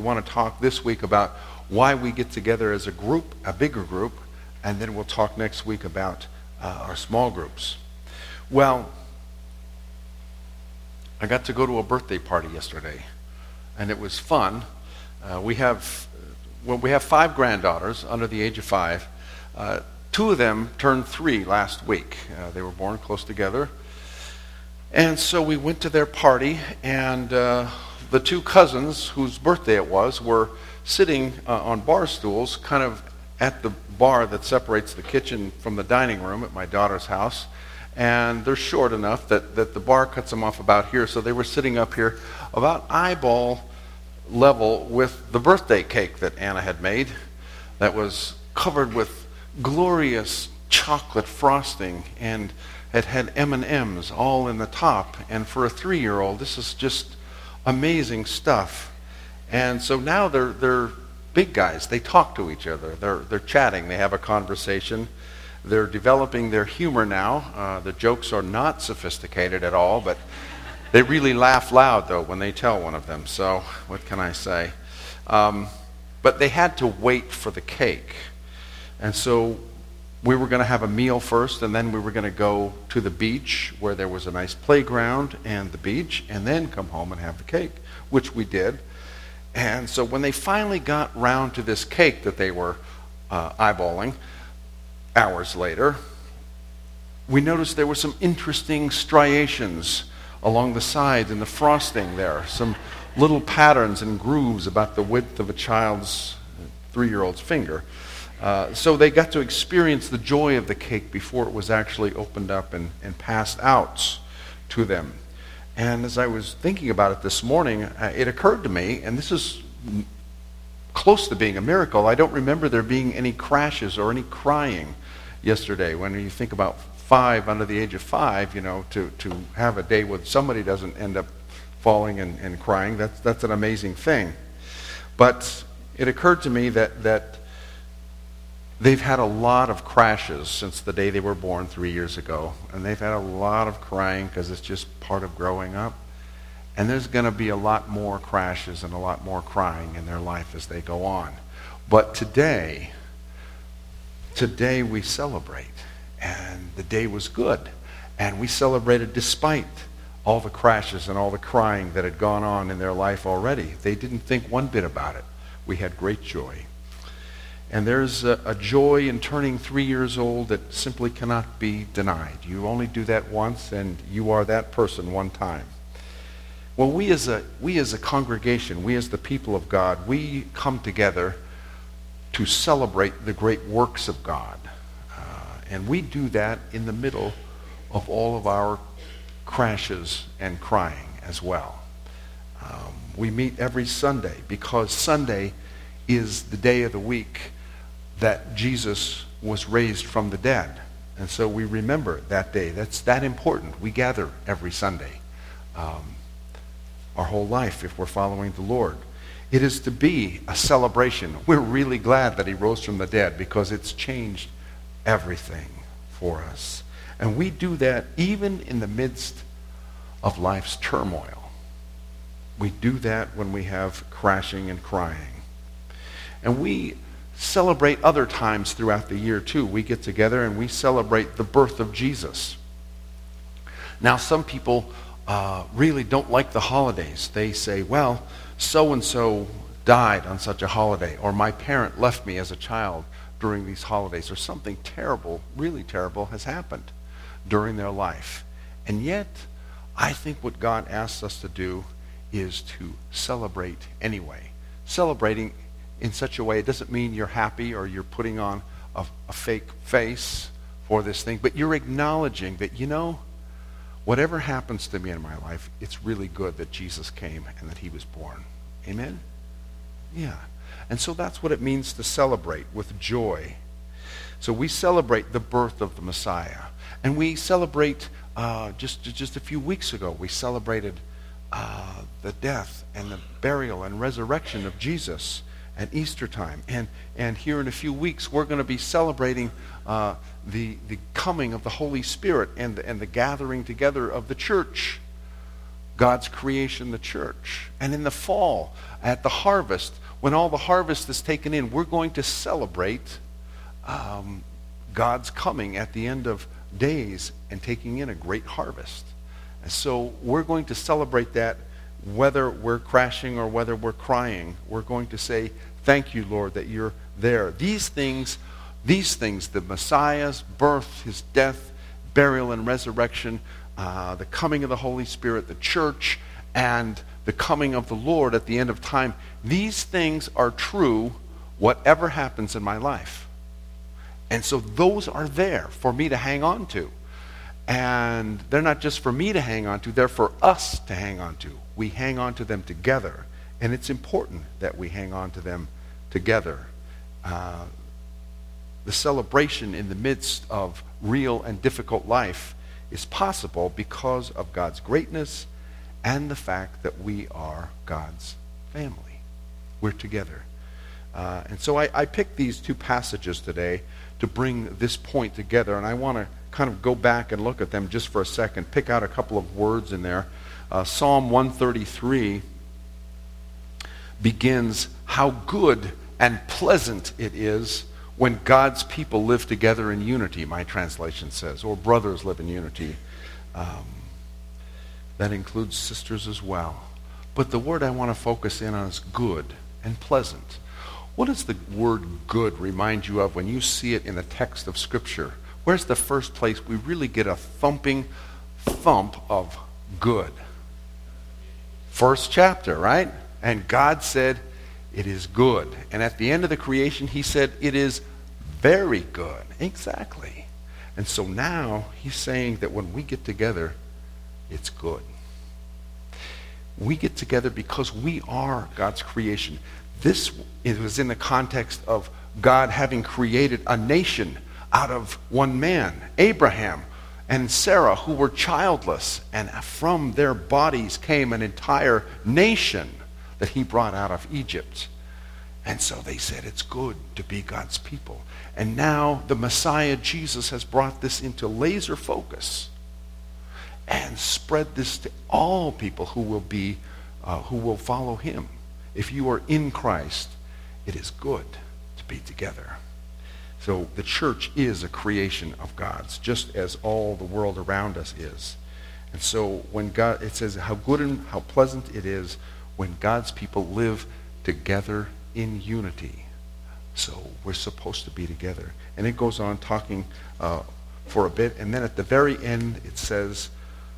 want to talk this week about why we get together as a group, a bigger group, and then we'll talk next week about our small groups. Well, I got to go to a birthday party yesterday, and it was fun. We have 5 granddaughters under the age of 5. 2 of them turned 3 last week. They were born close together. And so we went to their party, and the 2 cousins whose birthday it was were sitting on bar stools kind of at the bar that separates the kitchen from the dining room at my daughter's house. And they're short enough that the bar cuts them off about here, so they were sitting up here about eyeball level with the birthday cake that Anna had made that was covered with glorious chocolate frosting and it had M&Ms all in the top. And for a 3-year-old, this is just amazing stuff. And so now they're big guys. They talk to each other. They're chatting. They have a conversation. They're developing their humor now. The jokes are not sophisticated at all, but they really laugh loud, though, when they tell one of them. So what can I say? But they had to wait for the cake. And so we were going to have a meal first, and then we were going to go to the beach where there was a nice playground and the beach, and then come home and have the cake, which we did. And so when they finally got round to this cake that they were eyeballing hours later, we noticed there were some interesting striations along the sides and the frosting there, some little patterns and grooves about the width of a child's 3-year-old's finger. So they got to experience the joy of the cake before it was actually opened up and passed out to them. And as I was thinking about it this morning, it occurred to me, and this is close to being a miracle, I don't remember there being any crashes or any crying yesterday. When you think about 5 under the age of 5, to have a day where somebody doesn't end up falling and crying, that's an amazing thing. But it occurred to me that they've had a lot of crashes since the day they were born 3 years ago. And they've had a lot of crying because it's just part of growing up. And there's going to be a lot more crashes and a lot more crying in their life as they go on. But today we celebrate. And the day was good. And we celebrated despite all the crashes and all the crying that had gone on in their life already. They didn't think one bit about it. We had great joy. And there's a joy in turning 3 years old that simply cannot be denied. You only do that once, and you are that person one time. Well, we as a congregation, we as the people of God, we come together to celebrate the great works of God. And we do that in the middle of all of our crashes and crying as well. We meet every Sunday because Sunday is the day of the week that Jesus was raised from the dead. And so we remember that day. That's that important. We gather every Sunday, our whole life, if we're following the Lord. It is to be a celebration. We're really glad that he rose from the dead because it's changed everything for us. And we do that even in the midst of life's turmoil. We do that when we have crashing and crying. And we celebrate other times throughout the year too. We get together and we celebrate the birth of Jesus. Now some people really don't like the holidays. They say, well, so-and-so died on such a holiday, or my parent left me as a child during these holidays, or something terrible, really terrible has happened during their life. And yet, I think what God asks us to do is to celebrate anyway. Celebrating in such a way, it doesn't mean you're happy or you're putting on a fake face for this thing, but you're acknowledging that, whatever happens to me in my life, it's really good that Jesus came and that he was born. Amen? Yeah. And so that's what it means to celebrate with joy. So we celebrate the birth of the Messiah. And we celebrate, just a few weeks ago, we celebrated the death and the burial and resurrection of Jesus at Easter time. And here in a few weeks, we're going to be celebrating the coming of the Holy Spirit and the gathering together of the church God's creation, the church. And in the fall, at the harvest, when all the harvest is taken in, we're going to celebrate God's coming at the end of days and taking in a great harvest. And so we're going to celebrate that whether we're crashing or whether we're crying. We're going to say, thank you, Lord, that you're there. These things, the Messiah's birth, his death, burial, and resurrection, the coming of the Holy Spirit, the church, and the coming of the Lord at the end of time, these things are true whatever happens in my life. And so those are there for me to hang on to. And they're not just for me to hang on to, they're for us to hang on to. We hang on to them together. And it's important that we hang on to them together. The celebration in the midst of real and difficult life is possible because of God's greatness and the fact that we are God's family. We're together. And so I picked these two passages today to bring this point together, and I want to kind of go back and look at them just for a second, pick out a couple of words in there. Psalm 133 begins, how good and pleasant it is when God's people live together in unity, my translation says, or brothers live in unity. That includes sisters as well. But the word I want to focus in on is good and pleasant. What does the word good remind you of when you see it in the text of Scripture? Where's the first place we really get a thumping thump of good? First chapter, right? And God said, it is good. And at the end of the creation, he said, it is very good. Exactly. And so now he's saying that when we get together, it's good. We get together because we are God's creation. It was in the context of God having created a nation out of one man, Abraham and Sarah, who were childless, and from their bodies came an entire nation that he brought out of Egypt. And so they said it's good to be God's people. And now the Messiah, Jesus, has brought this into laser focus and spread this to all people who will follow him. If you are in Christ, it is good to be together. So the church is a creation of God's, just as all the world around us is. And so when God, it says how good and how pleasant it is when God's people live together in unity. So we're supposed to be together. And it goes on talking for a bit. And then at the very end, it says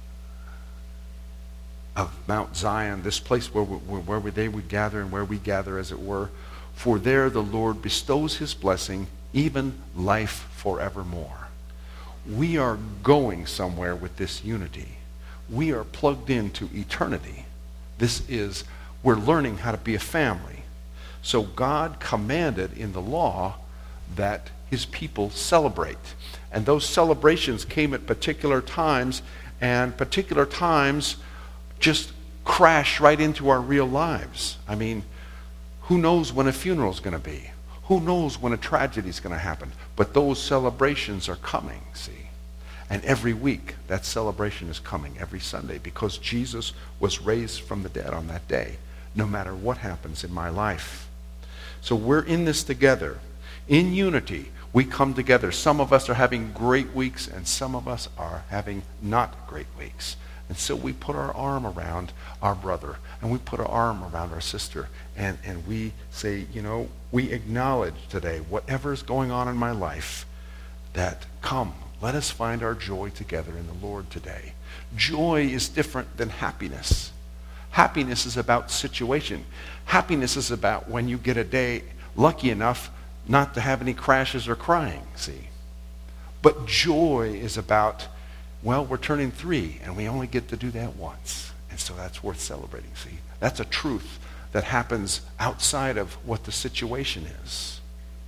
of Mount Zion, this place where they would gather and where we gather, as it were. For there the Lord bestows his blessing, even life forevermore. We are going somewhere with this unity. We are plugged into eternity. We're learning how to be a family. So God commanded in the law that his people celebrate. And those celebrations came at particular times, and particular times just crash right into our real lives. I mean, who knows when a funeral is going to be? Who knows when a tragedy is going to happen? But those celebrations are coming, see? And every week, that celebration is coming, every Sunday, because Jesus was raised from the dead on that day, no matter what happens in my life. So we're in this together. In unity, we come together. Some of us are having great weeks, and some of us are having not great weeks. And so we put our arm around our brother, and we put our arm around our sister, and we say, we acknowledge today, whatever is going on in my life, that come, let us find our joy together in the Lord today. Joy is different than happiness. Happiness is about situation. Happiness is about when you get a day lucky enough not to have any crashes or crying, see? But joy is about, well, we're turning 3, and we only get to do that once. And so that's worth celebrating, see? That's a truth that happens outside of what the situation is.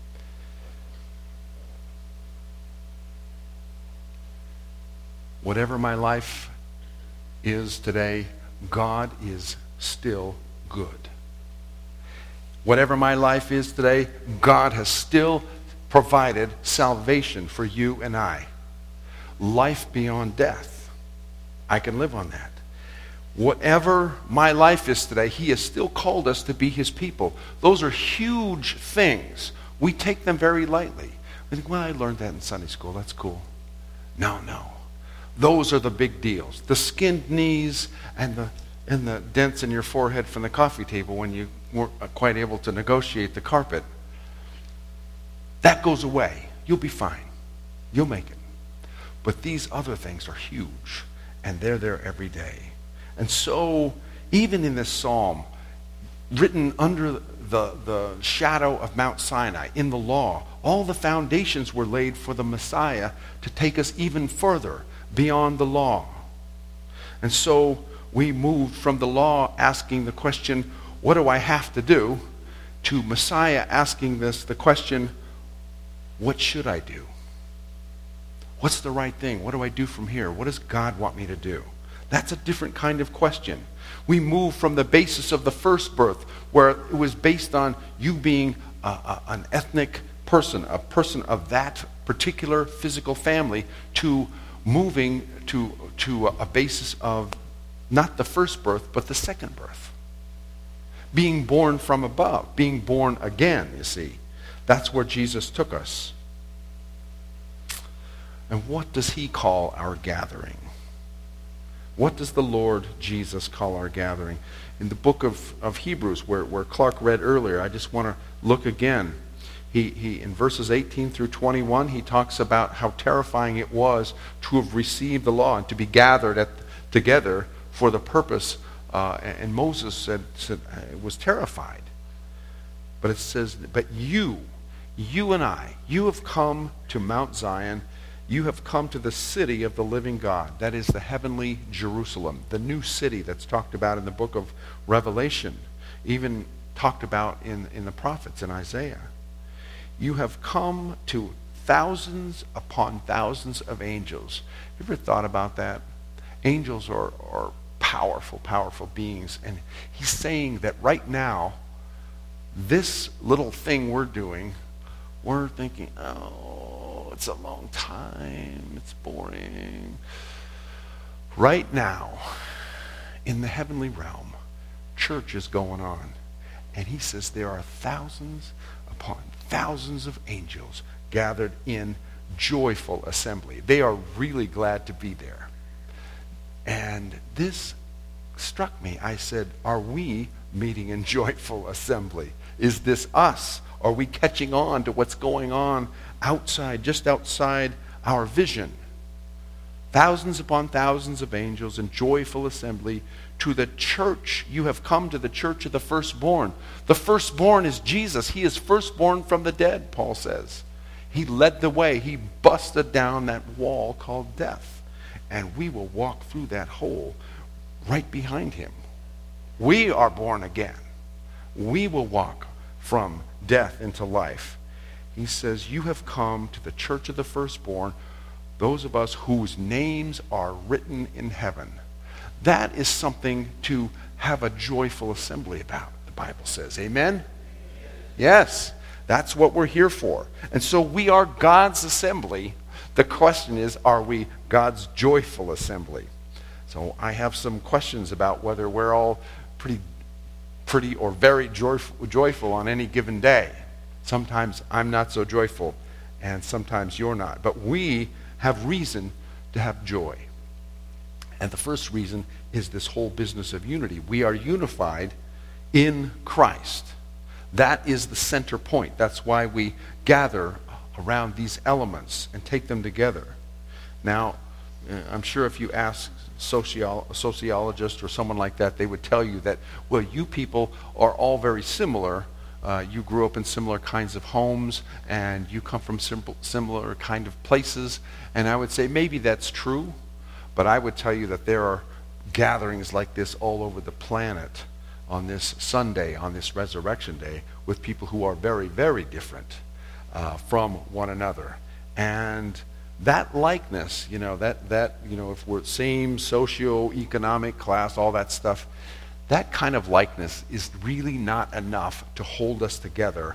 Whatever my life is today, God is still good. Whatever my life is today, God has still provided salvation for you and I. Life beyond death. I can live on that. Whatever my life is today, he has still called us to be his people. Those are huge things. We take them very lightly. We think, well, I learned that in Sunday school. That's cool. No. Those are the big deals. The skinned knees and the dents in your forehead from the coffee table when you weren't quite able to negotiate the carpet. That goes away. You'll be fine. You'll make it. But these other things are huge, and they're there every day. And so, even in this psalm, written under the shadow of Mount Sinai, in the law, all the foundations were laid for the Messiah to take us even further beyond the law. And so, we moved from the law asking the question, what do I have to do, to Messiah asking the question, what should I do? What's the right thing? What do I do from here? What does God want me to do? That's a different kind of question. We move from the basis of the first birth, where it was based on you being an ethnic person, a person of that particular physical family, to moving to a basis of not the first birth, but the second birth. Being born from above, being born again, you see. That's where Jesus took us. And what does he call our gathering? What does the Lord Jesus call our gathering? In the book of Hebrews, where Clark read earlier, I just want to look again. He in verses 18 through 21, he talks about how terrifying it was to have received the law and to be gathered together for the purpose. And Moses said was terrified. But it says, but you and I, you have come to Mount Zion. You have come to the city of the living God. That is the heavenly Jerusalem, the new city that's talked about in the book of Revelation, even talked about in the prophets in Isaiah. You have come to thousands upon thousands of angels. Have you ever thought about that? Angels are powerful, powerful beings. And he's saying that right now, this little thing we're doing, we're thinking, it's a long time. It's boring. Right now, in the heavenly realm, church is going on. And he says there are thousands upon thousands of angels gathered in joyful assembly. They are really glad to be there. And this struck me. I said, are we meeting in joyful assembly? Is this us? Are we catching on to what's going on outside, just outside our vision? Thousands upon thousands of angels in joyful assembly to the church. You have come to the church of the firstborn. The firstborn is Jesus. He is firstborn from the dead, Paul says. He led the way. He busted down that wall called death. And we will walk through that hole right behind him. We are born again. We will walk from death into life. He says, you have come to the church of the firstborn, those of us whose names are written in heaven. That is something to have a joyful assembly about, the Bible says. Amen? Yes, that's what we're here for. And so we are God's assembly. The question is, are we God's joyful assembly? So I have some questions about whether we're all pretty or very joyful on any given day. Sometimes I'm not so joyful, and sometimes you're not. But we have reason to have joy. And the first reason is this whole business of unity. We are unified in Christ. That is the center point. That's why we gather around these elements and take them together. Now, I'm sure if you ask a sociologist or someone like that, they would tell you that, well, you people are all very similar. You grew up in similar kinds of homes, and you come from similar kind of places. And I would say maybe that's true, but I would tell you that there are gatherings like this all over the planet on this Sunday, on this Resurrection Day, with people who are very, very different from one another. And that likeness, if we're same socioeconomic class, all that stuff, that kind of likeness is really not enough to hold us together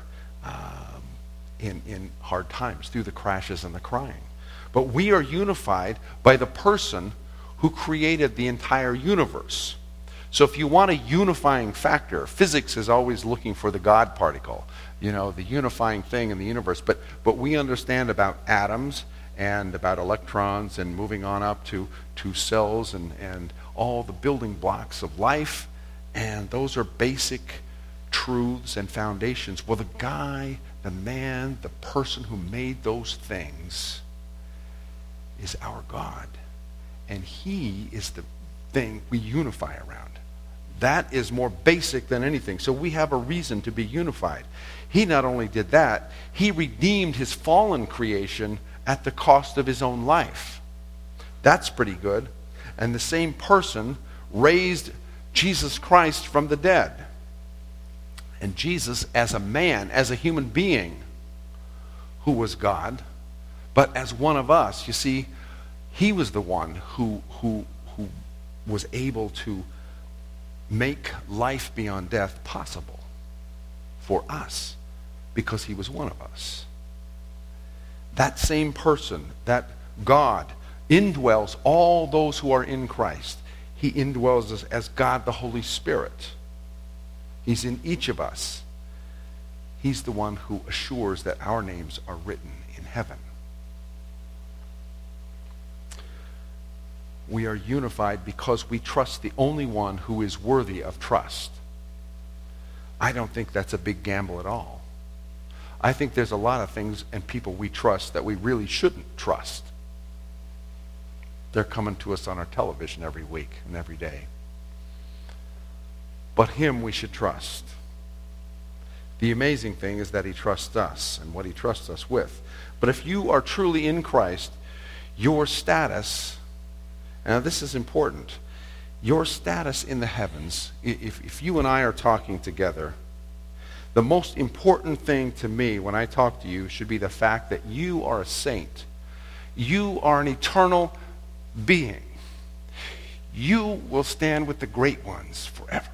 in hard times, through the crashes and the crying. But we are unified by the person who created the entire universe. So if you want a unifying factor, physics is always looking for the God particle, the unifying thing in the universe. But we understand about atoms and about electrons and moving on up to cells and all the building blocks of life. And those are basic truths and foundations. Well, the guy, the man, the person who made those things is our God. And he is the thing we unify around. That is more basic than anything. So we have a reason to be unified. He not only did that, he redeemed his fallen creation at the cost of his own life. That's pretty good. And the same person raised Jesus Christ from the dead. And Jesus, as a man, as a human being who was God, but as one of us, you see, he was the one who was able to make life beyond death possible for us because he was one of us. That same person, that God, indwells all those who are in Christ. He indwells us as God the Holy Spirit. He's in each of us. He's the one who assures that our names are written in heaven. We are unified because we trust the only one who is worthy of trust. I don't think that's a big gamble at all. I think there's a lot of things and people we trust that we really shouldn't trust. They're coming to us on our television every week and every day. But him we should trust. The amazing thing is that he trusts us and what he trusts us with. But if you are truly in Christ, your status, now this is important, your status in the heavens, if you and I are talking together, the most important thing to me when I talk to you should be the fact that you are a saint. You are an eternal being. You will stand with the great ones forever.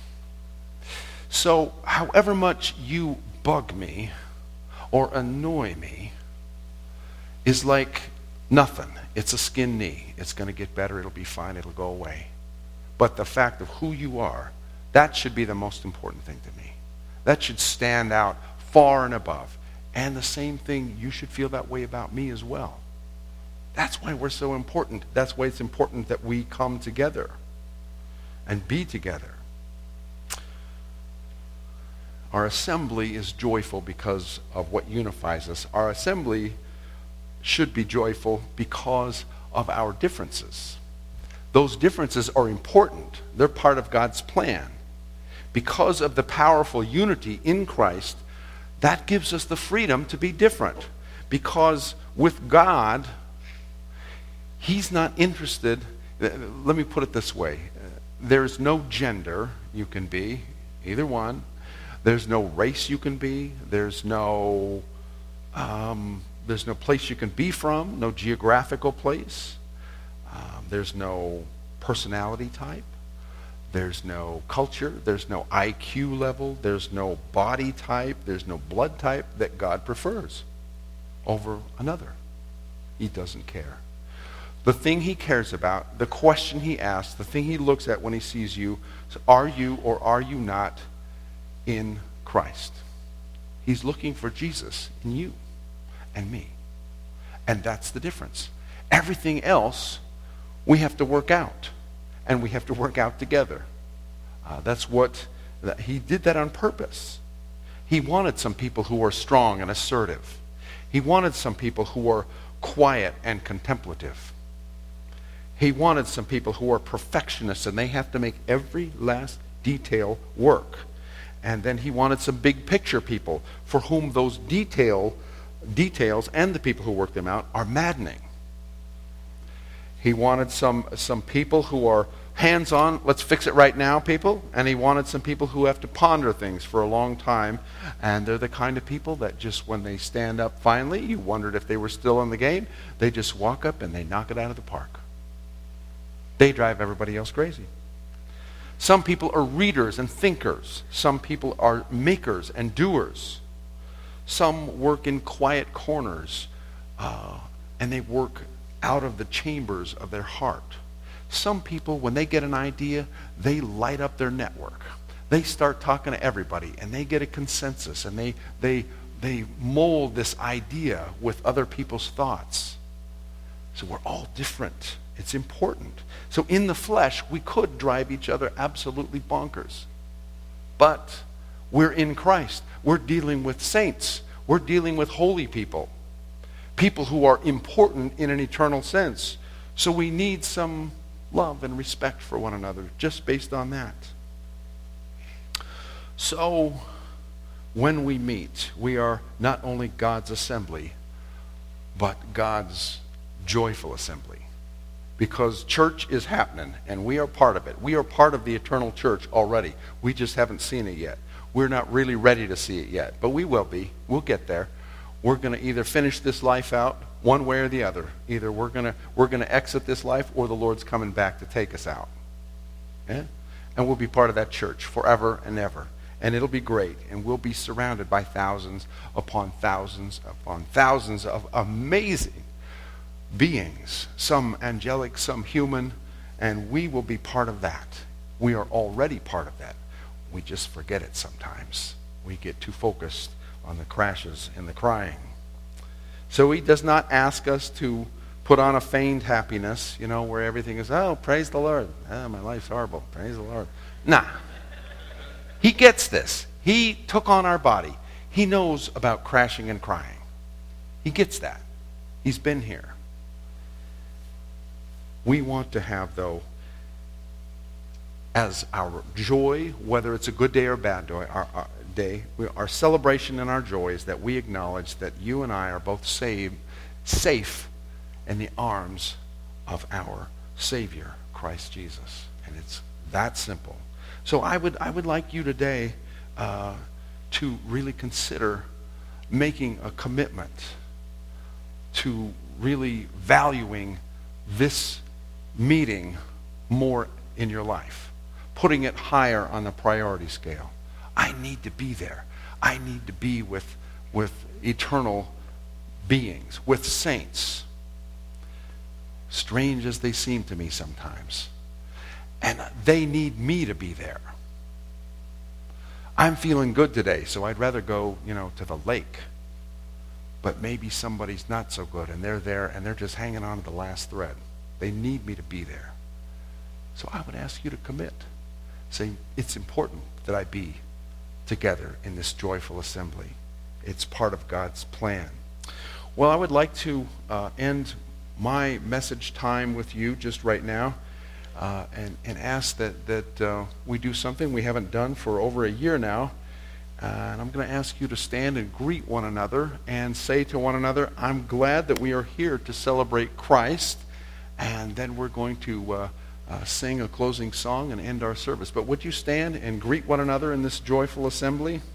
So, however much you bug me or annoy me is like nothing. It's a skin knee. It's going to get better. It'll be fine. It'll go away. But the fact of who you are, that should be the most important thing to me. That should stand out far and above. And the same thing, you should feel that way about me as well. That's why we're so important. That's why it's important that we come together and be together. Our assembly is joyful because of what unifies us. Our assembly should be joyful because of our differences. Those differences are important. They're part of God's plan. Because of the powerful unity in Christ, that gives us the freedom to be different. Because with God, he's not interested. Let me put it this way. There's no gender you can be, either one. There's no race you can be. There's no place you can be from, no geographical place. There's no personality type. There's no culture. There's no IQ level. There's no body type. There's no blood type that God prefers over another. He doesn't care. The thing he cares about, the question he asks, the thing he looks at when he sees you, is, are you or are you not in Christ? He's looking for Jesus in you and me. And that's the difference. Everything else we have to work out. And we have to work out together. He did that on purpose. He wanted some people who were strong and assertive. He wanted some people who were quiet and contemplative. He wanted some people who are perfectionists and they have to make every last detail work. And then he wanted some big picture people for whom those details and the people who work them out are maddening. He wanted some people who are hands-on, let's fix it right now people. And he wanted some people who have to ponder things for a long time. And they're the kind of people that just when they stand up finally, you wondered if they were still in the game, they just walk up and they knock it out of the park. They drive everybody else crazy. Some people are readers and thinkers. Some people are makers and doers. Some work in quiet corners and they work out of the chambers of their heart. Some people, when they get an idea, they light up their network. They start talking to everybody, and they get a consensus, and they mold this idea with other people's thoughts. So we're all different. It's important. So in the flesh, we could drive each other absolutely bonkers. But we're in Christ. We're dealing with saints. We're dealing with holy people. People who are important in an eternal sense. So we need some love and respect for one another just based on that. So when we meet, we are not only God's assembly, but God's joyful assembly. Because church is happening, and we are part of it. We are part of the eternal church already. We just haven't seen it yet. We're not really ready to see it yet, but we will be. We'll get there. We're going to either finish this life out one way or the other. Either we're going to exit this life, or the Lord's coming back to take us out. Yeah? And we'll be part of that church forever and ever. And it'll be great, and we'll be surrounded by thousands upon thousands of amazing beings, some angelic, some human, and we will be part of that. We are already part of that. We just forget it sometimes. We get too focused on the crashes and the crying. So he does not ask us to put on a feigned happiness, where everything is, oh, praise the Lord. Oh, my life's horrible. Praise the Lord. Nah. He gets this. He took on our body. He knows about crashing and crying. He gets that. He's been here. We want to have, though, as our joy, whether it's a good day or a bad day, our celebration and our joy is that we acknowledge that you and I are both safe in the arms of our Savior, Christ Jesus. And it's that simple. So I would like you today to really consider making a commitment to really valuing this meeting more in your life, putting it higher on the priority scale. I need to be there. I need to be with eternal beings, with saints, strange as they seem to me sometimes. And they need me to be there. I'm feeling good today, so I'd rather go, to the lake. But maybe somebody's not so good, and they're there, and they're just hanging on to the last thread. They need me to be there. So I would ask you to commit. Say, it's important that I be together in this joyful assembly. It's part of God's plan. Well, I would like to end my message time with you just right now and ask that we do something we haven't done for over a year now. And I'm going to ask you to stand and greet one another and say to one another, I'm glad that we are here to celebrate Christ. And then we're going to sing a closing song and end our service. But would you stand and greet one another in this joyful assembly?